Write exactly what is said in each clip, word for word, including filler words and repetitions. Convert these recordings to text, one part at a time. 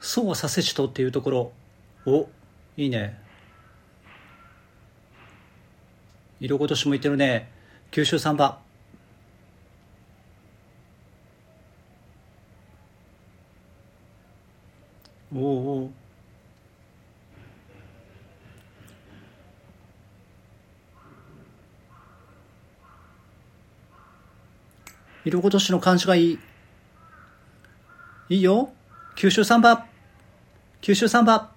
そうはさせしとっていうところ。お、いいね。色ごとしもいってるね。九州サンバ。おおお。色ごとしの感じがいい。いいよ。九州サンバ。九州サンバ。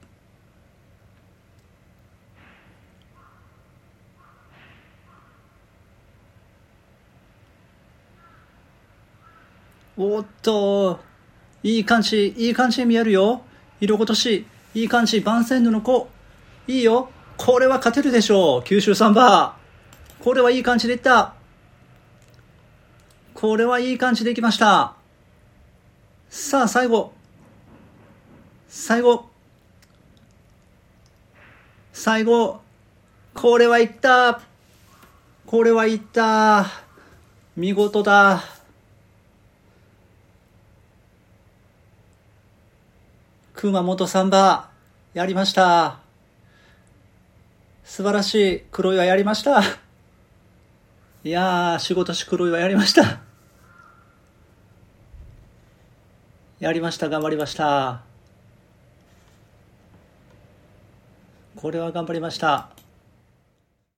おっと、いい感じ、いい感じに見えるよ。色ごとし、いい感じ、番線布の子。いいよ。これは勝てるでしょう。九州サンバ。これはいい感じでいった。これはいい感じでいきました。さあ、最後。最後。最後。これはいった。これはいった。見事だ。熊本サンバ、やりました。素晴らしい。黒岩やりました。いやー、仕事し黒岩やりました。やりました。頑張りました。これは頑張りました。